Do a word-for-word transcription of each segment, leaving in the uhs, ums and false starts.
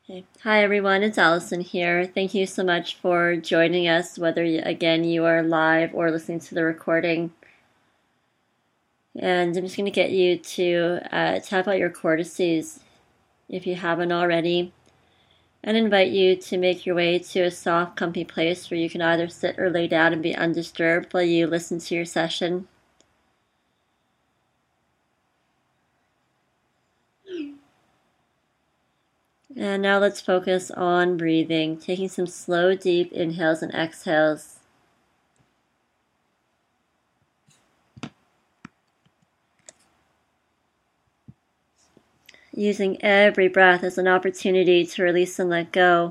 Okay. Hi everyone, it's Allison here. Thank you so much for joining us, whether again you are live or listening to the recording. And I'm just going to get you to uh, tap out your cortices if you haven't already, and invite you to make your way to a soft, comfy place where you can either sit or lay down and be undisturbed while you listen to your session. And now let's focus on breathing, taking some slow, deep inhales and exhales. Using every breath as an opportunity to release and let go.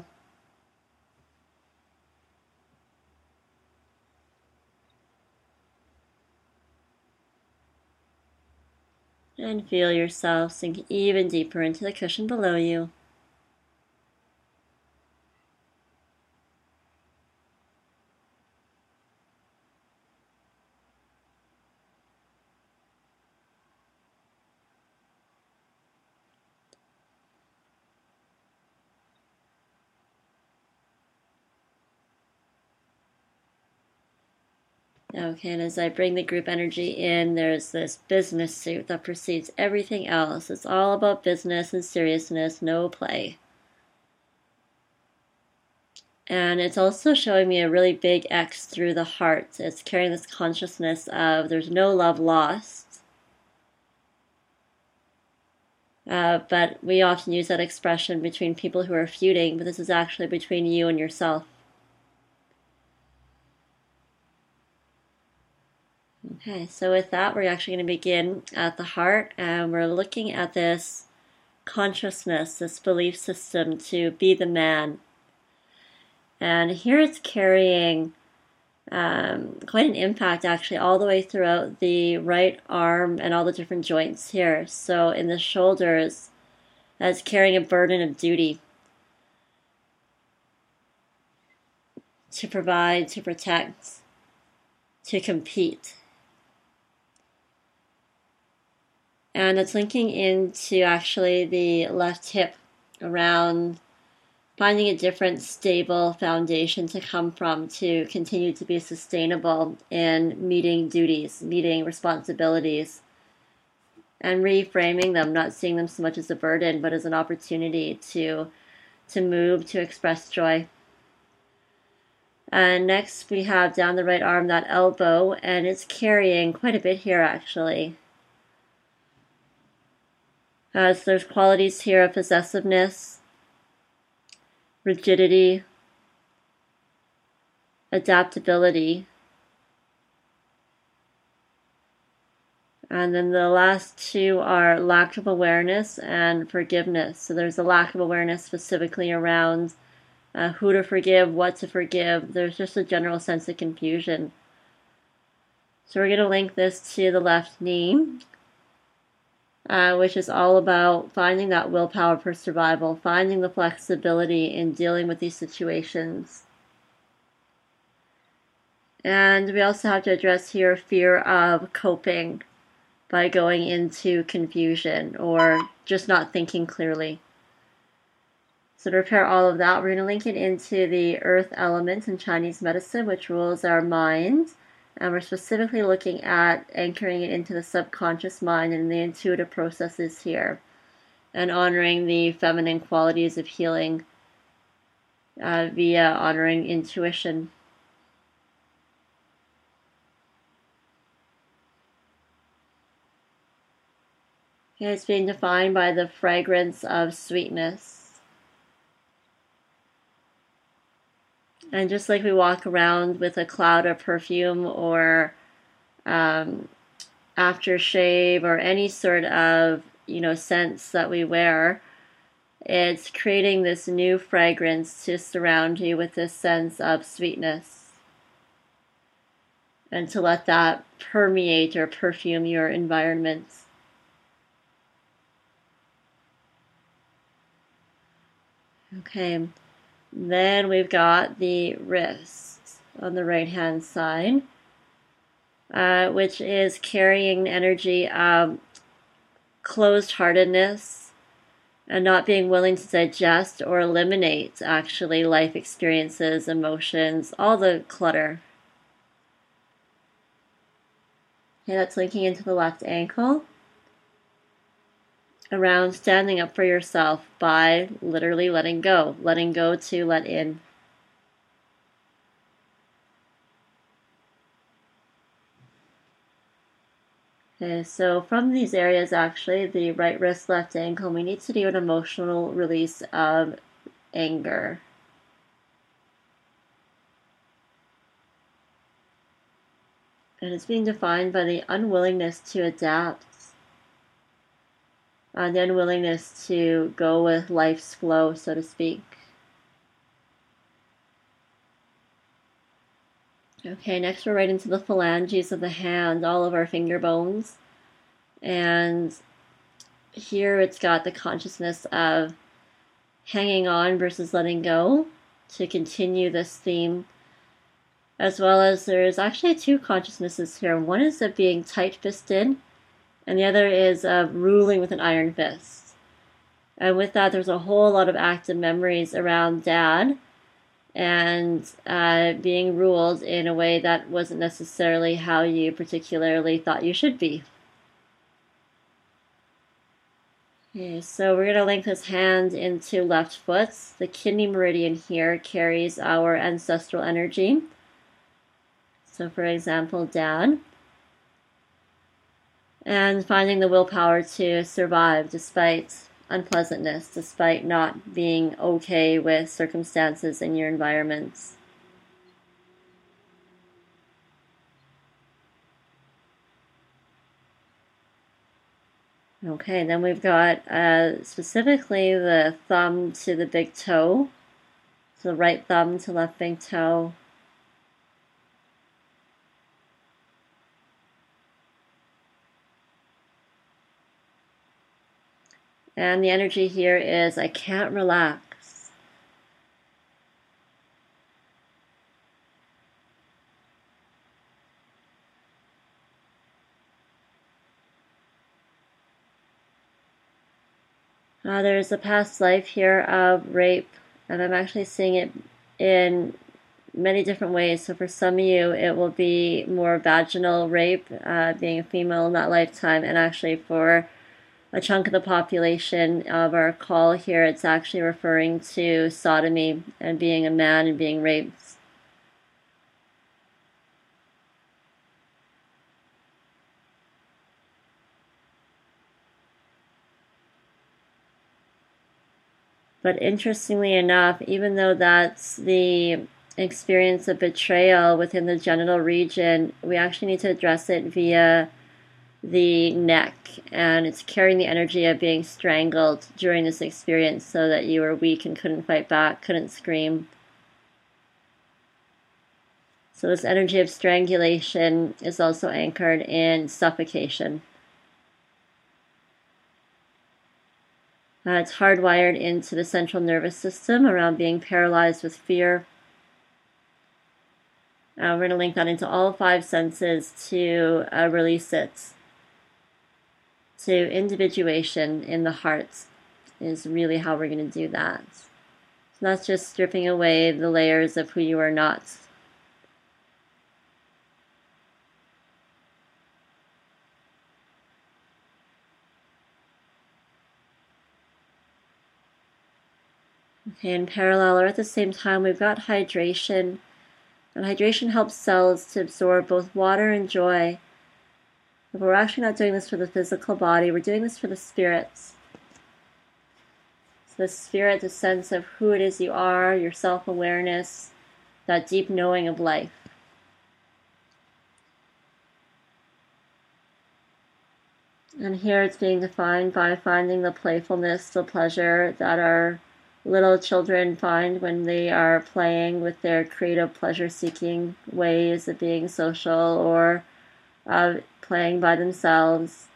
And feel yourself sink even deeper into the cushion below you. Okay, and as I bring the group energy in, there's this business suit that precedes everything else. It's all about business and seriousness, no play. And it's also showing me a really big X through the heart. It's carrying this consciousness of there's no love lost. Uh, but we often use that expression between people who are feuding, but this is actually between you and yourself. Okay, so with that, we're actually going to begin at the heart, and we're looking at this consciousness, this belief system to be the man. And here it's carrying um, quite an impact, actually, all the way throughout the right arm and all the different joints here. So in the shoulders, it's carrying a burden of duty to provide, to protect, to compete. And it's linking into actually the left hip around finding a different stable foundation to come from to continue to be sustainable in meeting duties, meeting responsibilities, and reframing them, not seeing them so much as a burden, but as an opportunity to, to move, to express joy. And next we have down the right arm that elbow, and it's carrying quite a bit here actually. Uh, so there's qualities here of possessiveness, rigidity, adaptability. And then the last two are lack of awareness and forgiveness. So there's a lack of awareness specifically around uh, who to forgive, what to forgive. There's just a general sense of confusion. So we're going to link this to the left knee, uh, which is all about finding that willpower for survival, finding the flexibility in dealing with these situations. And we also have to address here fear of coping by going into confusion or just not thinking clearly. So to repair all of that, we're going to link it into the earth element in Chinese medicine, which rules our mind. And we're specifically looking at anchoring it into the subconscious mind and the intuitive processes here, and honoring the feminine qualities of healing uh, via honoring intuition. Okay, it's being defined by the fragrance of sweetness. And just like we walk around with a cloud of perfume or um, aftershave or any sort of, you know, scents that we wear, it's creating this new fragrance to surround you with this sense of sweetness. And to let that permeate or perfume your environment. Okay, then we've got the wrist on the right hand side, uh, which is carrying energy of closed-heartedness, and not being willing to digest or eliminate actually life experiences, emotions, all the clutter. Okay, that's linking into the left ankle. Around standing up for yourself by literally letting go, letting go to let in. Okay, so from these areas, actually, the right wrist, left ankle, we need to do an emotional release of anger. And it's being defined by the unwillingness to adapt, and the unwillingness to go with life's flow, so to speak. Okay, next we're right into the phalanges of the hand, all of our finger bones. And here it's got the consciousness of hanging on versus letting go to continue this theme. As well as there's actually two consciousnesses here. One is of being tight-fisted, and the other is of ruling with an iron fist. And with that, there's a whole lot of active memories around Dad and uh, being ruled in a way that wasn't necessarily how you particularly thought you should be. Okay, so we're going to link this hand into left foot. The kidney meridian here carries our ancestral energy. So for example, Dad. And finding the willpower to survive despite unpleasantness, despite not being okay with circumstances in your environments. Okay, then we've got uh, specifically the thumb to the big toe. So right thumb to left big toe. And the energy here is, I can't relax. Uh, there's a past life here of rape, and I'm actually seeing it in many different ways. So for some of you, it will be more vaginal rape, uh, being a female in that lifetime, and actually for a chunk of the population of our call here, it's actually referring to sodomy and being a man and being raped. But interestingly enough, even though that's the experience of betrayal within the genital region, we actually need to address it via the neck, and it's carrying the energy of being strangled during this experience so that you were weak and couldn't fight back, couldn't scream. So this energy of strangulation is also anchored in suffocation. Uh, it's hardwired into the central nervous system around being paralyzed with fear. Uh, we're going to link that into all five senses to uh, release it. To individuation in the heart is really how we're going to do that. So that's just stripping away the layers of who you are not. Okay, in parallel or at the same time, we've got hydration. And hydration helps cells to absorb both water and joy. But we're actually not doing this for the physical body, we're doing this for the spirits. So the spirit, the sense of who it is you are, your self-awareness, that deep knowing of life. And here it's being defined by finding the playfulness, the pleasure that our little children find when they are playing with their creative pleasure-seeking ways of being social or uh, playing by themselves.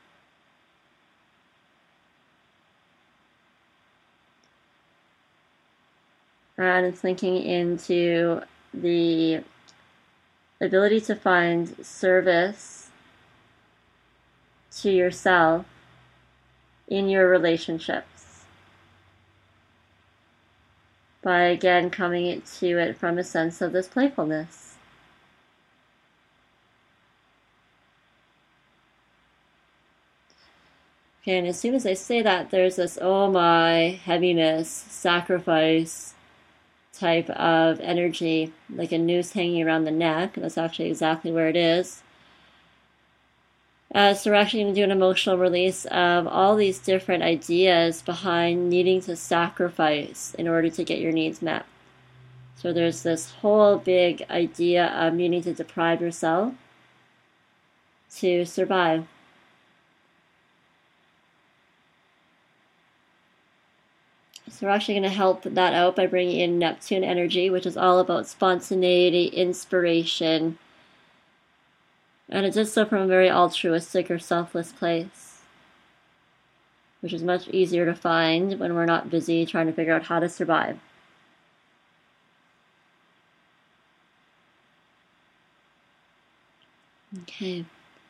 And it's linking into the ability to find service to yourself in your relationships. by again coming to it from a sense of this playfulness. Okay, and as soon as I say that, there's this, oh my, heaviness, sacrifice type of energy, like a noose hanging around the neck. That's actually exactly where it is. Uh, so we're actually going to do an emotional release of all these different ideas behind needing to sacrifice in order to get your needs met. So there's this whole big idea of needing to deprive yourself to survive. So we're actually going to help that out by bringing in Neptune energy, which is all about spontaneity, inspiration, and it does so from a very altruistic or selfless place, which is much easier to find when we're not busy trying to figure out how to survive. Okay.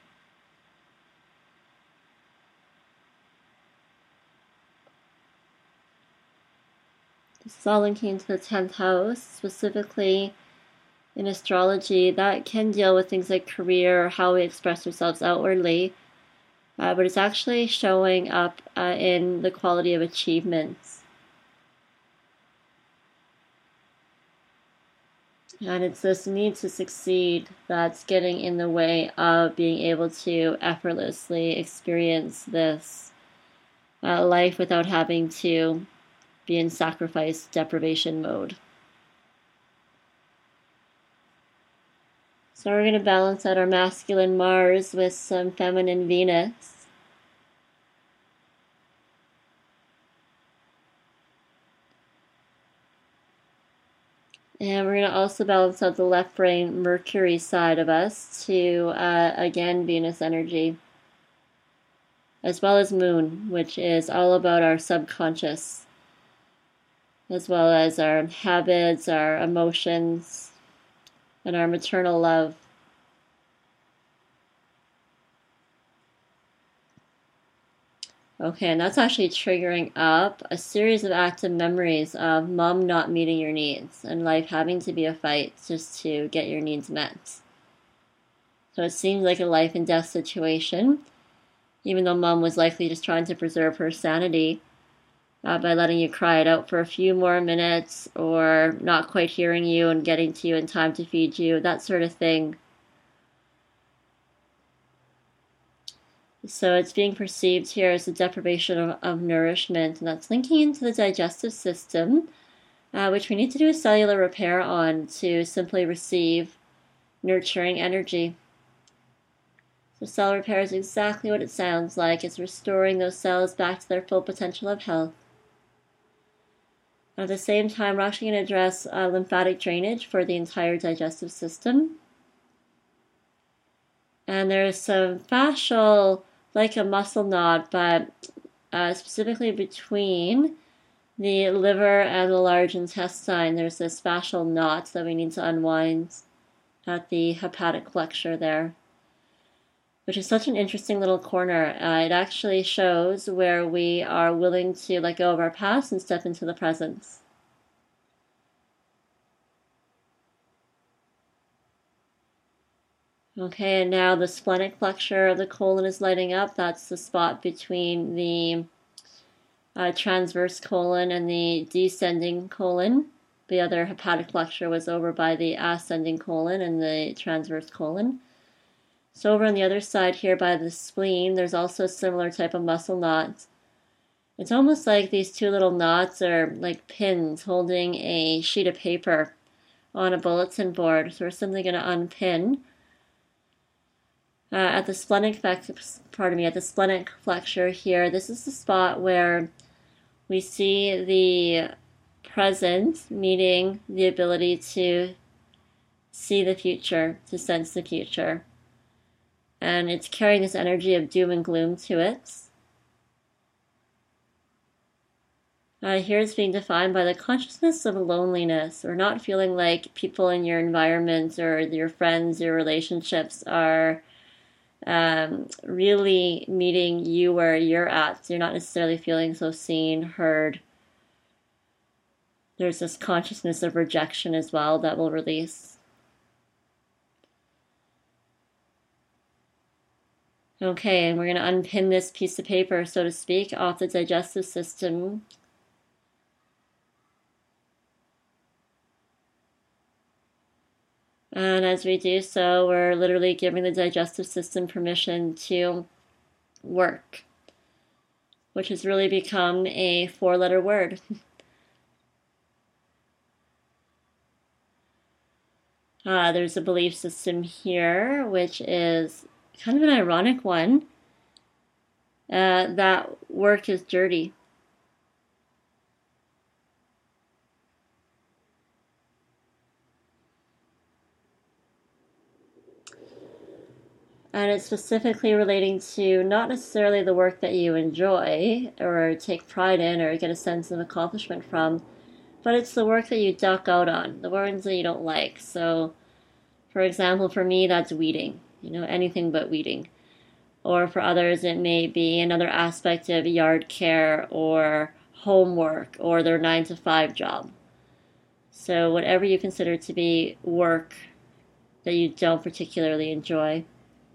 This is all linking into the tenth house, specifically in astrology. That can deal with things like career, how we express ourselves outwardly, uh, but it's actually showing up uh, in the quality of achievements. And it's this need to succeed that's getting in the way of being able to effortlessly experience this uh, life without having to be in sacrifice deprivation mode. So we're going to balance out our masculine Mars with some feminine Venus. And we're going to also balance out the left brain Mercury side of us to, uh, again, Venus energy. As well as Moon, which is all about our subconscious, as well as our habits, our emotions, and our maternal love. Okay, and that's actually triggering up a series of active memories of mom not meeting your needs and life having to be a fight just to get your needs met. So it seems like a life and death situation, even though mom was likely just trying to preserve her sanity uh, by letting you cry it out for a few more minutes, or not quite hearing you and getting to you in time to feed you, that sort of thing. So it's being perceived here as a deprivation of, of nourishment, and that's linking into the digestive system, uh, which we need to do a cellular repair on to simply receive nurturing energy. So cell repair is exactly what it sounds like. It's restoring those cells back to their full potential of health. At the same time, we're actually going to address uh, lymphatic drainage for the entire digestive system. And there's some fascial, like a muscle knot, but uh, specifically between the liver and the large intestine, there's this fascial knot that we need to unwind at the hepatic flexure there, which is such an interesting little corner. Uh, it actually shows where we are willing to let go of our past and step into the present. Okay, and now the splenic flexure of the colon is lighting up. That's the spot between the uh, transverse colon and the descending colon. The other hepatic flexure was over by the ascending colon and the transverse colon. So over on the other side here by the spleen, there's also a similar type of muscle knot. It's almost like these two little knots are like pins holding a sheet of paper on a bulletin board. So we're simply going to unpin. Uh, at the splenic pardon me, at the splenic flexure here, this is the spot where we see the present meeting the ability to see the future, to sense the future. And it's carrying this energy of doom and gloom to it. Uh, here it's being defined by the consciousness of loneliness, or not feeling like people in your environment or your friends, your relationships are Um, really meeting you where you're at. So you're not necessarily feeling so seen, heard, there's this consciousness of rejection as well that will release. Okay, and we're going to unpin this piece of paper, so to speak, off the digestive system. And as we do so, we're literally giving the digestive system permission to work, which has really become a four-letter word. uh, there's a belief system here, which is kind of an ironic one, uh, that work is dirty. And it's specifically relating to not necessarily the work that you enjoy or take pride in or get a sense of accomplishment from, but it's the work that you duck out on, the ones that you don't like. So, for example, for me, that's weeding, you know, anything but weeding. Or for others, it may be another aspect of yard care or homework or their nine to five job. So, whatever you consider to be work that you don't particularly enjoy.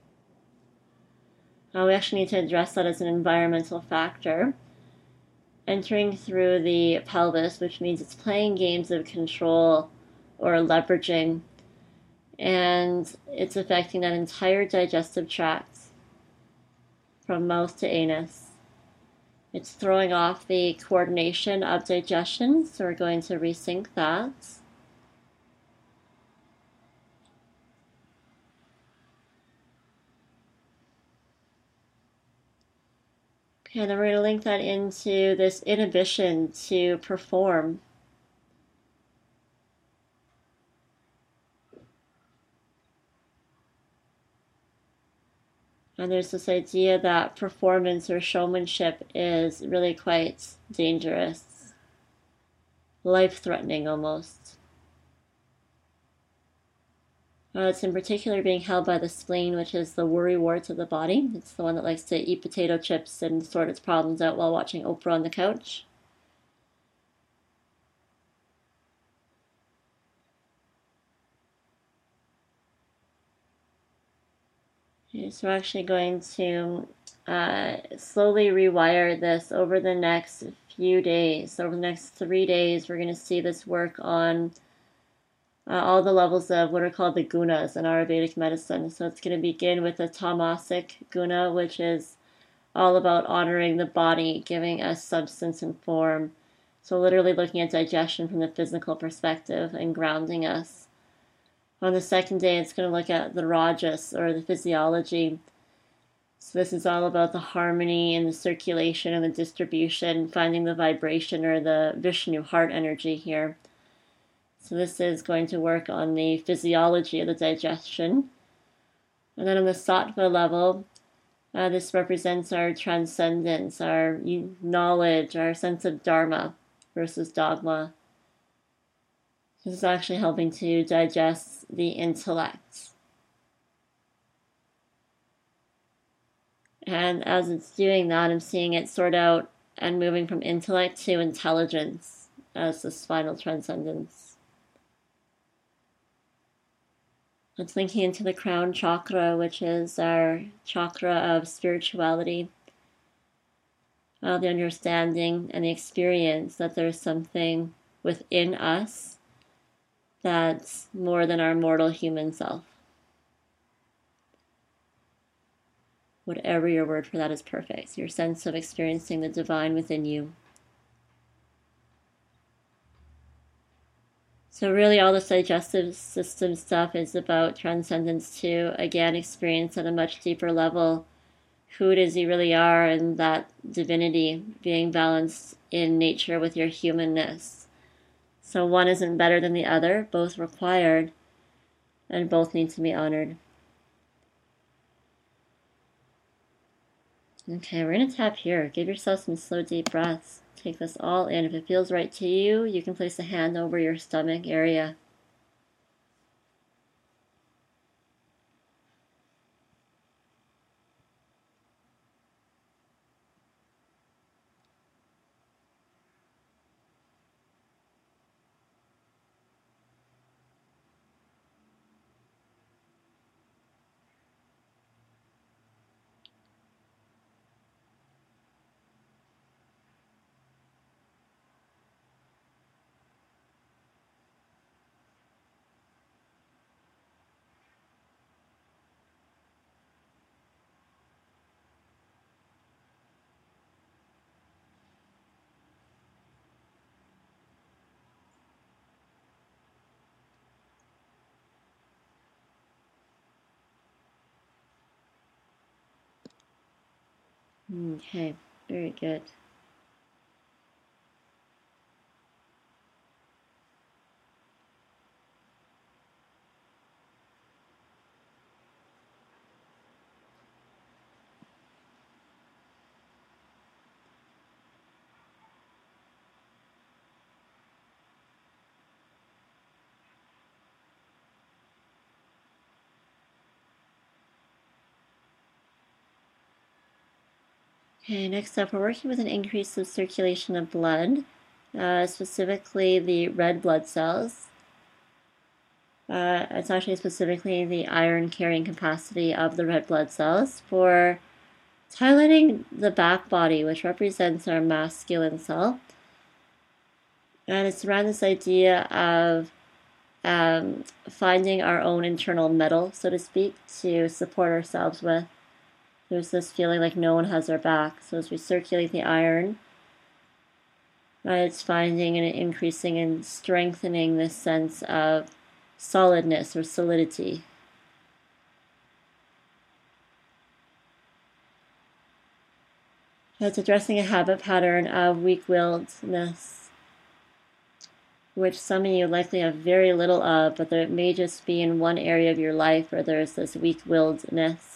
Uh, we actually need to address that as an environmental factor. Entering through the pelvis, which means it's playing games of control or leveraging, and it's affecting that entire digestive tract from mouth to anus. It's throwing off the coordination of digestion, so we're going to resync that. Okay, then we're going to link that into this inhibition to perform. And there's this idea that performance or showmanship is really quite dangerous, life-threatening almost. Uh, it's in particular being held by the spleen, which is the worrywart of the body. It's the one that likes to eat potato chips and sort its problems out while watching Oprah on the couch. Okay, so we're actually going to uh, slowly rewire this over the next few days. Over the next three days, we're going to see this work on uh, all the levels of what are called the gunas in Ayurvedic medicine. So it's going to begin with the tamasic guna, which is all about honoring the body, giving us substance and form. So literally looking at digestion from the physical perspective and grounding us. On the second day, it's going to look at the rajas, or the physiology. So this is all about the harmony and the circulation and the distribution, finding the vibration or the Vishnu heart energy here. So this is going to work on the physiology of the digestion. And then on the sattva level, uh, this represents our transcendence, our knowledge, our sense of dharma versus dogma. This is actually helping to digest the intellect. And as it's doing that, I'm seeing it sort out and moving from intellect to intelligence as this final transcendence. It's linking into the crown chakra, which is our chakra of spirituality, uh, the understanding and the experience that there's something within us that's more than our mortal human self. Whatever your word for that is perfect. Your sense of experiencing the divine within you. So really all this digestive system stuff is about transcendence to, again, experience at a much deeper level who it is you really are and that divinity being balanced in nature with your humanness. So one isn't better than the other, both required, and both need to be honored. Okay, we're going to tap here. Give yourself some slow, deep breaths. Take this all in. If it feels right to you, you can place a hand over your stomach area. Okay, very good. Okay, next up, we're working with an increase of circulation of blood, uh, specifically the red blood cells. Uh, it's actually specifically the iron carrying capacity of the red blood cells for it's highlighting the back body, which represents our masculine self. And it's around this idea of um, finding our own internal metal, so to speak, to support ourselves with. There's this feeling like no one has our back. So as we circulate the iron, uh, it's finding and increasing and strengthening this sense of solidness or solidity. It's addressing a habit pattern of weak-willedness, which some of you likely have very little of, but there may just be in one area of your life where there's this weak-willedness.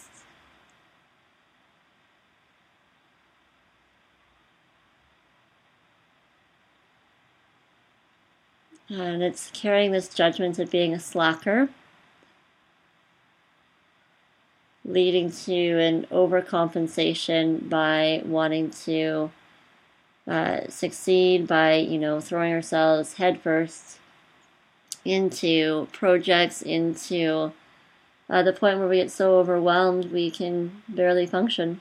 And it's carrying this judgment of being a slacker, leading to an overcompensation by wanting to uh, succeed by, you know, throwing ourselves headfirst into projects, into uh, the point where we get so overwhelmed we can barely function.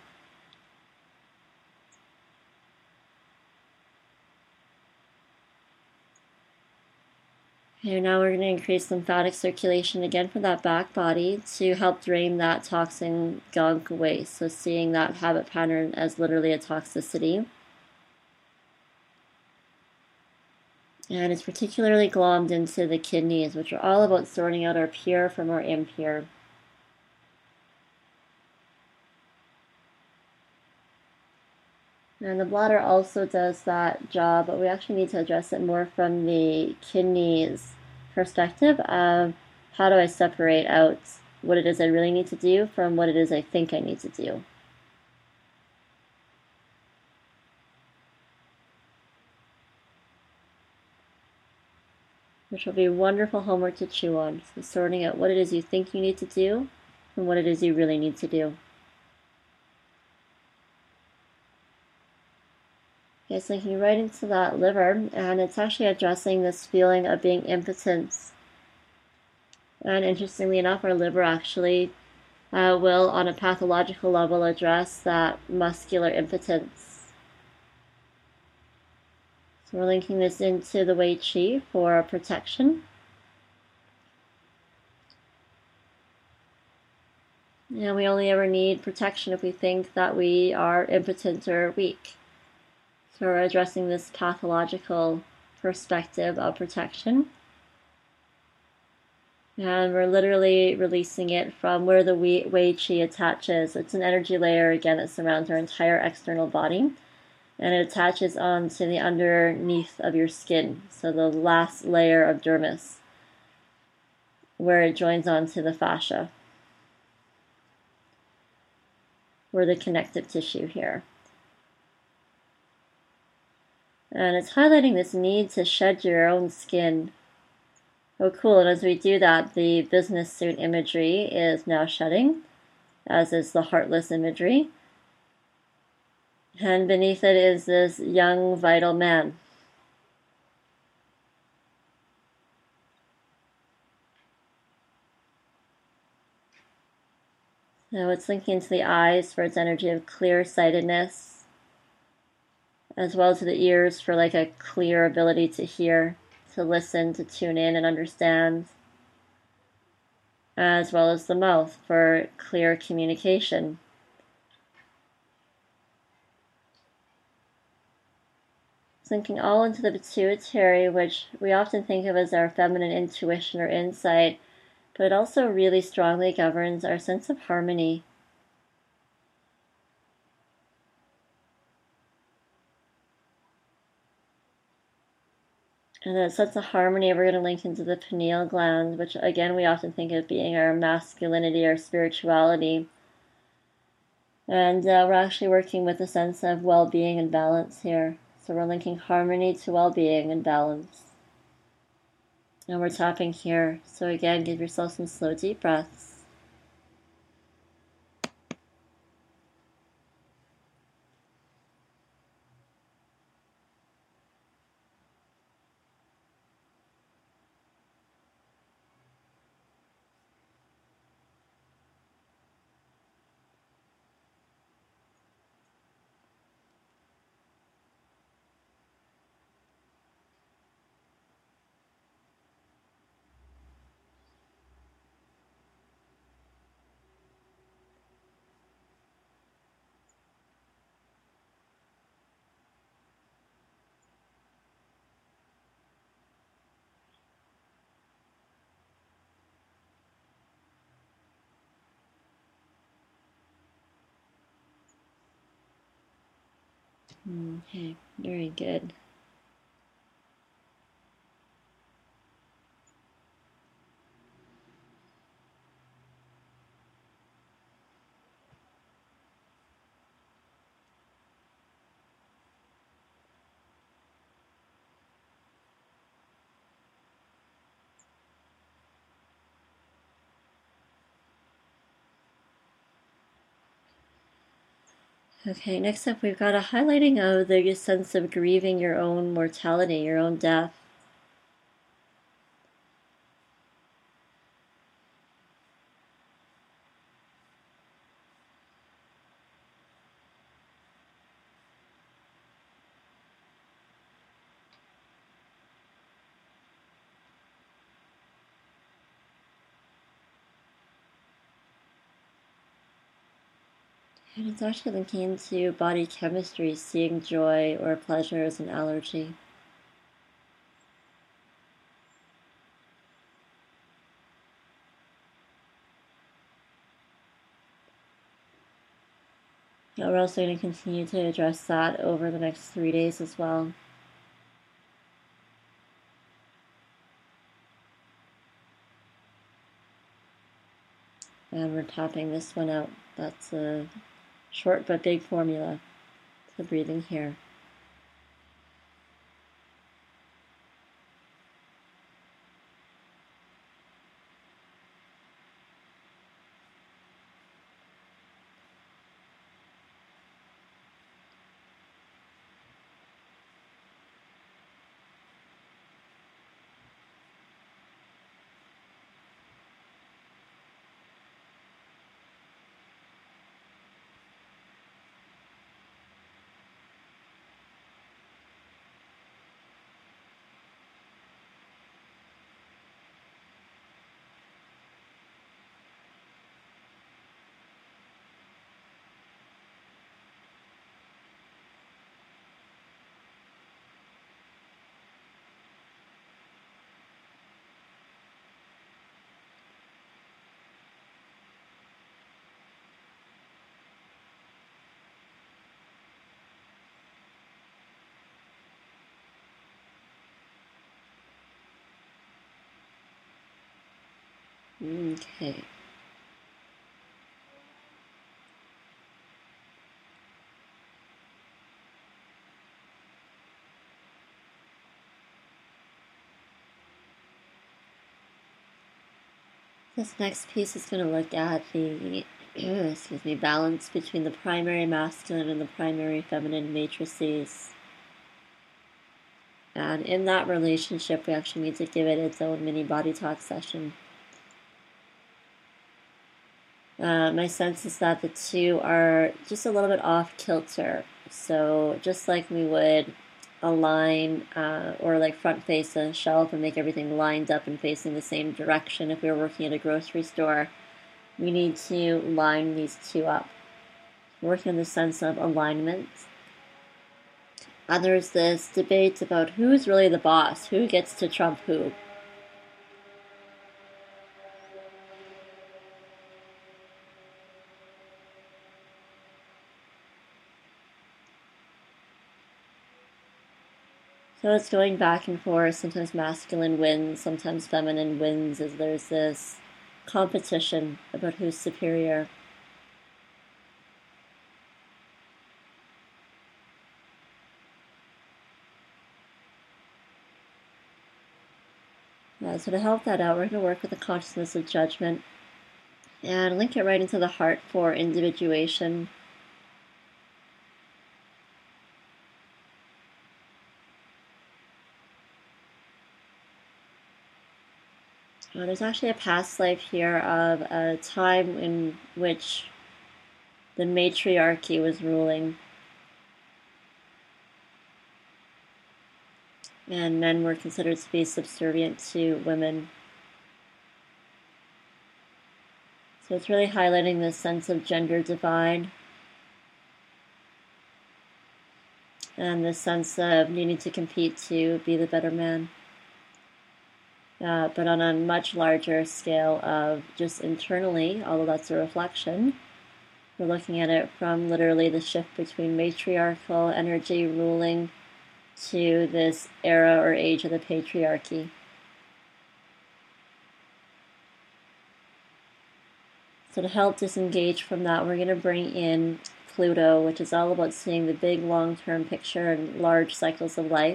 Okay, now we're going to increase lymphatic circulation again for that back body to help drain that toxin gunk away. So seeing that habit pattern as literally a toxicity. And it's particularly glommed into the kidneys, which are all about sorting out our pure from our impure. And the bladder also does that job, but we actually need to address it more from the kidneys perspective of how do I separate out what it is I really need to do from what it is I think I need to do. Which will be wonderful homework to chew on. So sorting out what it is you think you need to do and what it is you really need to do. Okay, it's linking right into that liver, and it's actually addressing this feeling of being impotent. And interestingly enough, our liver actually uh, will, on a pathological level, address that muscular impotence. So we're linking this into the Wei Qi for protection. And we only ever need protection if we think that we are impotent or weak. So we're addressing this pathological perspective of protection. And we're literally releasing it from where the Wei Qi attaches. It's an energy layer, again, that surrounds our entire external body. And it attaches onto the underneath of your skin. So the last layer of dermis, where it joins onto the fascia. We're the connective tissue here. And it's highlighting this need to shed your own skin. Oh, cool. And as we do that, the business suit imagery is now shedding, as is the heartless imagery. And beneath it is this young, vital man. Now it's linking to the eyes for its energy of clear-sightedness, as well as to the ears for like a clear ability to hear, to listen, to tune in and understand, as well as the mouth for clear communication. Linking all into the pituitary, which we often think of as our feminine intuition or insight, but it also really strongly governs our sense of harmony. And that sense of harmony, we're going to link into the pineal gland, which again we often think of being our masculinity, our spirituality. And uh, we're actually working with a sense of well-being and balance here. So we're linking harmony to well-being and balance. And we're tapping here. So again, give yourself some slow, deep breaths. Okay, very good. Okay, next up we've got a highlighting of the sense of grieving your own mortality, your own death. And it's actually linking into body chemistry, seeing joy or pleasure as an allergy. Now we're also going to continue to address that over the next three days as well. And we're tapping this one out. That's a short but big formula. So breathing here. Okay. This next piece is going to look at the excuse me, balance between the primary masculine and the primary feminine matrices. And in that relationship, we actually need to give it its own mini body talk session. Uh, my sense is that the two are just a little bit off kilter. So just like we would align uh, or like front face a shelf and make everything lined up and facing the same direction if we were working at a grocery store, we need to line these two up. We're working on the sense of alignment. And there's this debate about who's really the boss, who gets to trump who. So it's going back and forth. Sometimes masculine wins, sometimes feminine wins, as there's this competition about who's superior. Uh, so to help that out, we're going to work with the consciousness of judgment and link it right into the heart for individuation. Uh, there's actually a past life here of a time in which the matriarchy was ruling, and men were considered to be subservient to women. So it's really highlighting this sense of gender divide and this sense of needing to compete to be the better man. Uh, but on a much larger scale of just internally, although that's a reflection, we're looking at it from literally the shift between matriarchal energy ruling to this era or age of the patriarchy. So to help disengage from that, we're going to bring in Pluto, which is all about seeing the big long-term picture and large cycles of life.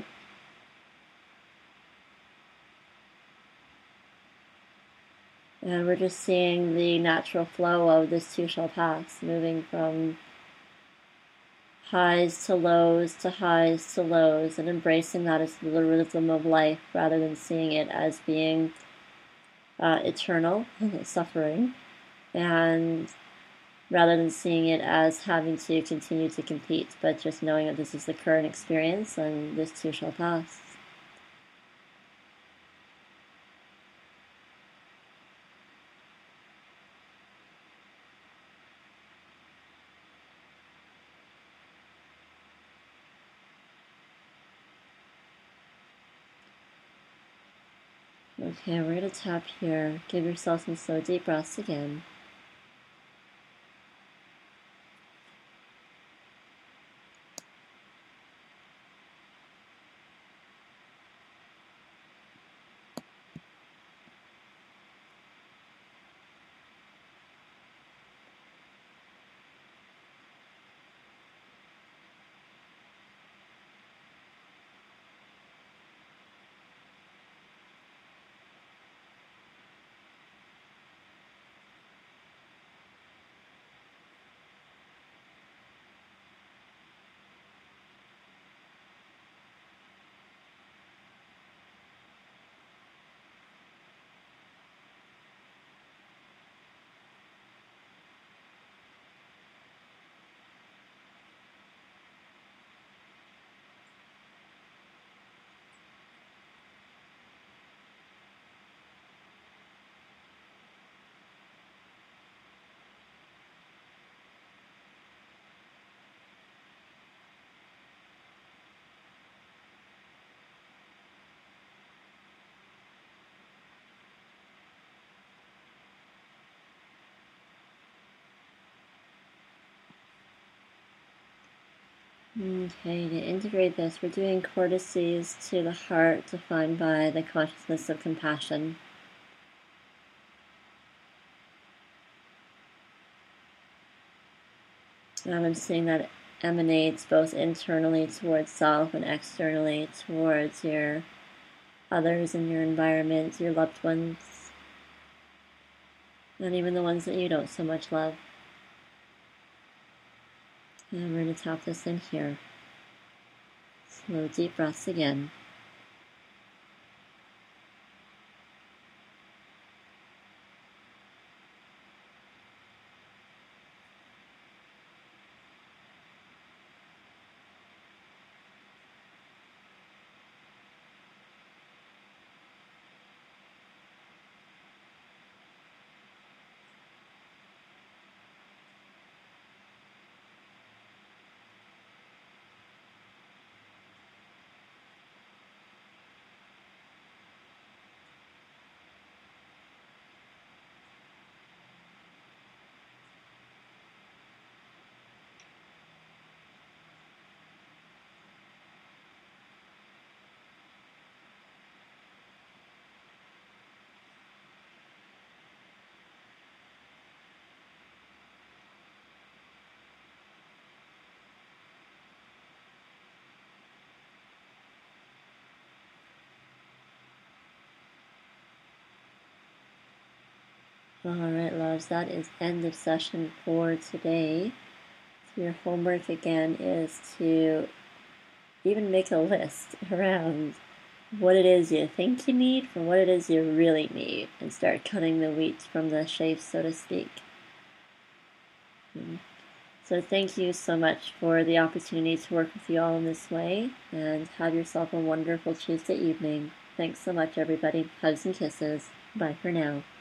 And we're just seeing the natural flow of this too shall pass, moving from highs to lows to highs to lows, and embracing that as the rhythm of life rather than seeing it as being uh, eternal suffering, and rather than seeing it as having to continue to compete, but just knowing that this is the current experience and this too shall pass. Okay, we're going to tap here. Give yourself some slow deep breaths again. Okay, to integrate this, we're doing courtesies to the heart defined by the consciousness of compassion. And I'm seeing that emanates both internally towards self and externally towards your others in your environment, your loved ones, and even the ones that you don't so much love. And we're going to tap this in here. Slow deep breaths again. Alright, loves, that is end of session for today. So your homework again is to even make a list around what it is you think you need from what it is you really need, and start cutting the wheat from the chaff, so to speak. So thank you so much for the opportunity to work with you all in this way, and have yourself a wonderful Tuesday evening. Thanks so much, everybody. Hugs and kisses. Bye for now.